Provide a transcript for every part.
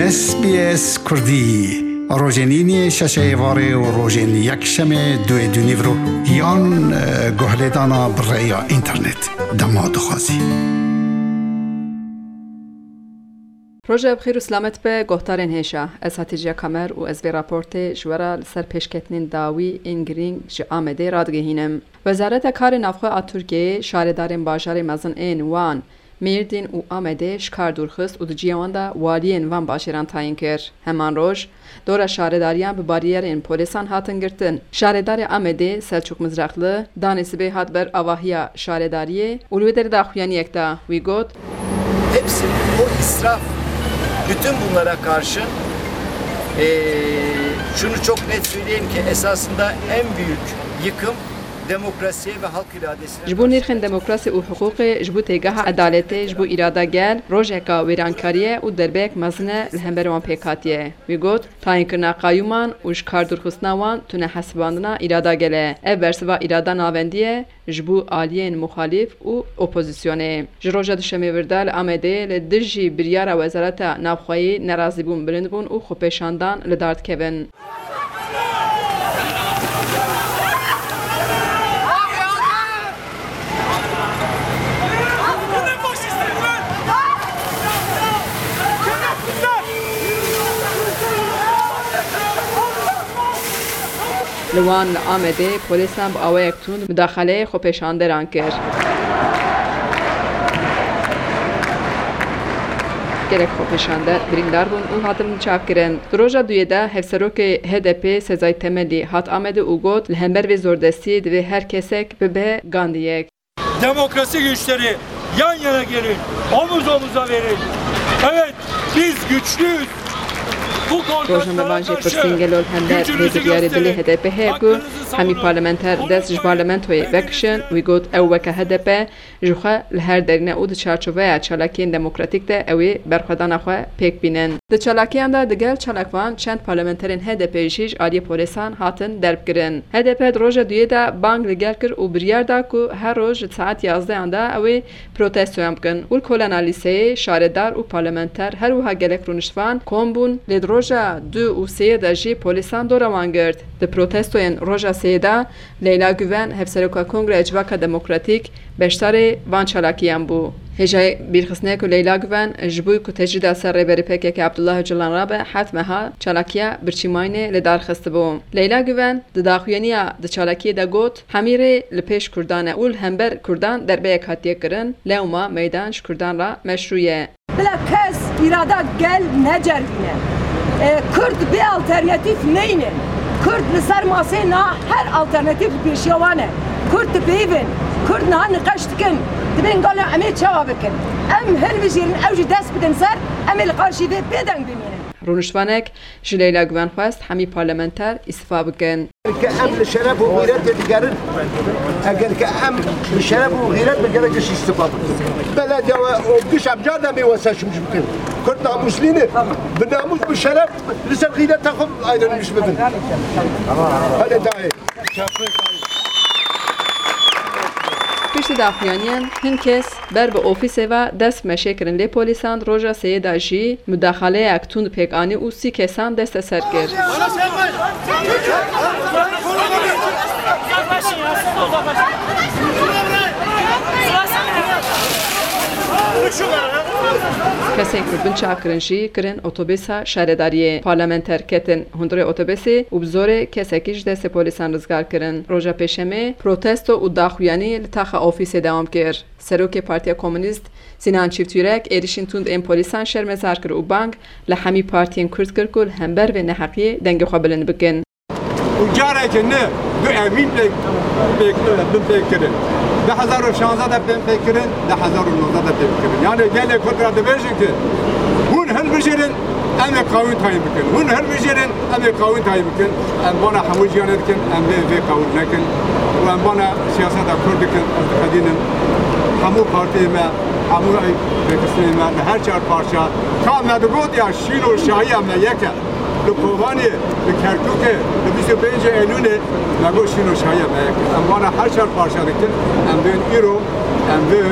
SBS کردی روزنینی ششه واره و روزن یک شمه دوی دونیورو یان گهلدانا برای اینترنت دماد خوازی روژه بخیر و سلامت به گهتارین هیشا از هاتیجیا کامر و از وی راپورت جوارا لسر پیشکتنین داوی اینگرینگ جا آمده رادگهینم. وزارت کار نافخواه ترکیه شاردارین باجار مزن این وان میردین و آمده شکار دورخست و دجیوان دا والین وان باشیران تاین کر. همان روز دور شارداریان به باریرین پولیسان هاتن گرتن. شاردار آمده سلچوک مزرقlı دانسبه هات بر آواهیا شارداریه اولوی در داخویانی اکتا وی گوت hepsi o israf, bütün bunlara karşın şunu çok net söyleyeyim ki esasında en büyük yıkım demokrasiye ve halk iradesine. جبو نرخن دموکراسی و حقوق جبو تیگاه عدالت جبو اراده گل روزکا ویرانکاریه و دربک مزنه لهمبروان پیکاتیه. وی گوت تاین کرنا قایومان و شکار درخستناوان تونه حسباندنا اراده گله. اف برسوا اراده ناوندیه جبو آلین مخالف و اپوزیسیونه. جروجه دشمی وردال آمده لدجی بریار وزارت نافخوایی نرازی بون بلند بون و خوپشاندان لدارد کبن. لوان آمده پلیسان با آوای اکتون مداخله خوپشانده ران کرد. گرک خوپشانده بریندار بون او هاتم چاپ کرن. دروژا دویده هفسروک HDP سزای تملی هات آمده او گوت لهمبر و زوردستی دوی هر کسک به گاندیک. Demokrasi güçleri yan yana gelin, omuz omuza verin. Evet, biz güçlüyüz. روزنامه وانجی پرسینگلول هندر هیدریاری دلی HDP هیکو همی پارلمانتر دست پارلمانتوی وکشن ویگوت او وک HDP جوخه لهر درنه او د چارچوبه چالاکین دموکراتیک ده اوی برخوادان خو پیک بینن د چالاکیان ده دگل چالاکوان چند پارلمانترین HDP جیج آری پولیسان هاتن درب کرن HDP روزا دوی ده بانگ لگل کر او بریار ده کو هر روز ساعت 11 انده اوی پروتستوام کن ول کولانالیسه شاردار او پارلمانتر هر وها گلک رونشوان کومبون روژا دو و سه داجی پولیسان دوروان گرد. د پروتستوین روژا سه دا لیلا گوون هفسروکا کنگره اجواکا دموکراتیک بشتار وان چالاکیان بو. هجای بیرخصنه که لیلا گوون جبوی که تجرید سر ریبری پکه که عبدالله جلان رابه حتمها چالاکیا برچیماینه لدار خست بو. لیلا گوون د داخوینیا د چالاکی دا گوت همیره لپیش کردانه اول همبر کردان در به اکاتیه کرن لیوما میدانش کردان را مشروعه. بلا کس اراده گل نجربینه. Kürt bir alternatif neyine? Kürt lisar masayna her alternatif bir şevane. Kürt beyvin, Kürt nahan kaçtıkın. Dibin gala emi çavabikin. Em her vizirin evci dest bidin ser, emel karşı ve beden biminin. رونشوانک جلیلا گوان خواست همی پارلمانتر استفاده بکن. که ام لشرف و غیرت دیگرن اگر که ام لشرف و غیرت بگرگش استفاده بلد یا گش ابجاد می واسش مش بکن کرد ناموسلینه به ناموس به شرف لسر غیرت تاخم ایران مش ببین هذا داعی پیشتی داخویانیان هن کس بر به اوفیس و دست مشکرن لی پولیسان روژا سیدا جی مداخله اکتون پیکانی او سی کسان دست سر کرد. کسی کردن چاکرنشی کرن اتوبیسا شهرداریه پارلمانتر کتن هندره اتوبیسی و بزوره کسی کیش دست پلیسان رزگار کرن روزا پیشمه پروتست و داخویانی لطاق آفیس دوام کرد. سروک پارتی کمونیست سینان چیفتیرک ایریشین توند این پلیسان شرمزار کرد و بانگ لحمی پارتین کرد کرد کل همبر و نحقی دنگ خوابلن بکن. و جاره که نه دو امین بکرن 2016 da pekkirin 2019 da pekkirin yani gele kodra da verjin ki hun hel bijirin em kavun tayin bikin hun hel bijirin em kavun tayin bikin em bana hamujiyan etkin em ve kavun nekin ve em bana siyasata kurdikin kadinin hamu partime hamu bekisime her çar parça kamedu god ya şilo şahiya me yeke لکوانی لکرکوکه لبیسه بینج ایلونه نگوشینو شاید میکنه. اما هر چهار پارچه دکتر ام بین ایرو ام بین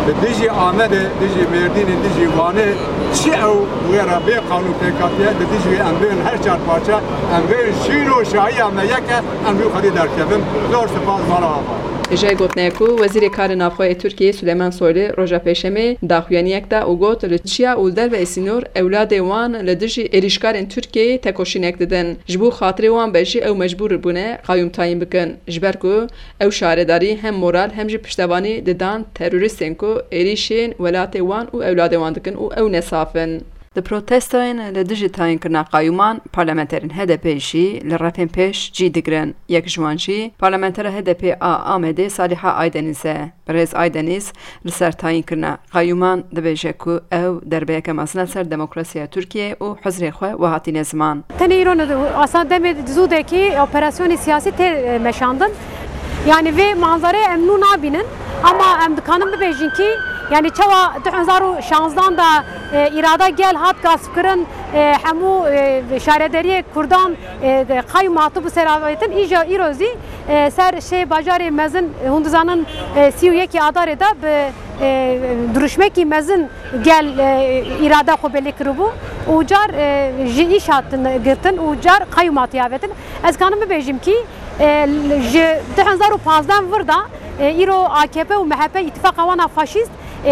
ديجي آمد ديجي مردين ديجي وانه چی او غیره به قانون پیکاتیه ديجي ام بين هر چهار پارچه ام بين شیر و شاهی ام یکه ام بیو خرید درکبن زور سپاس مالا آبا جای گوتنیکو وزیر کار نافخوای ترکیه سلیمان سویلی روژا پیشمی داخویانیک دا او گوت لچیا اولدر و اسینور اولاد وان لدجی اریشکارن ترکیه تکوشینک ددن جبو خاطر وان بجی او مجبور بونه قایم تایم بکن جبرکو او شارداری هم مورال هم جی پشتوانی ددان تروریستن کو اریشین ولات وان او اولاد وان دکن او نصافن د پروتستاین له دیجیتاین کرنا قایومان پارلمانترین HDP-شی لرفین پیش جی دگرن یک جوانجی پارلمانتر HDP آمده صالحه آیدنیزه برز آیدنیز لسر تاین کرنا قایومان دبیجه کو او دربه که مسئله سر دموکراسی ترکیه و حضر خواه و هاتی نزمان تنی ایران اصلا دم زوده که اپراسیون سیاسی تر مشاندن yani ve manzara emnun abinin ama em dikanım bibêjin ki yani çawa 2016'dan da irada gel hat gaspkirin hemû şarederiye Kurdan qayyum hatı bu seravetin ija irozi ser bajarê mezin hundizanın 31 adarê da bi duruşmekî mezin gel irada xwe belê kiribû û car ji îş hatin girtin û car qayyum hatı yavetin ez kanim bibêjim ki ji 2015'dan vir da îro AKP û MHP ittifaka wana faşîst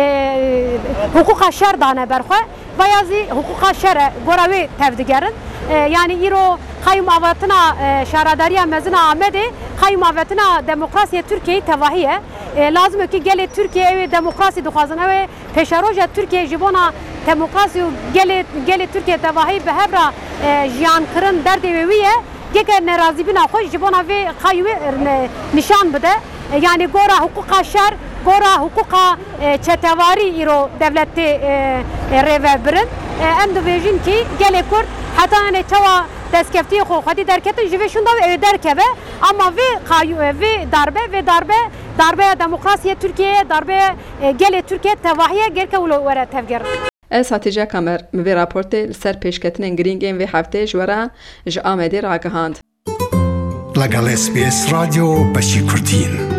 hukuka şer dane berxwe bayazî hukuka şer gora wê tev digerin yani îro qayyum avetina şaradariya mezin Amedê qayyum avetina demokrasiya Türkiye'yi tevahiye lazım ki gelê Türkiye ew demokrasî dixwazin ew pêşeroja Türkiye ji bona demokrasî û gelê Türkiye tevahî bi hevra jiyankirin derdê wê wî ye geke nerazîbîna xwe ji bona vê qayyumê nişan bide yani gora hukuka şer gora hukuka çetevarî îro devletê rêve birin em dibêjin ki gelê Kurd heta hene çawa destkeftiyê xwe xwedî derketin ji vê şunda ew derkeve ama vê darbeya demokrasiya Türkiye'ye darbeya gelê Türkiye tevahiye gerke were tevgerin Ez Hatice Kamer mi vê raportê li ser pêşketinên girîngên vê heftê ji were ji Amedê ragihand. لەگەڵ SBS رادیۆ بەشی کوردین.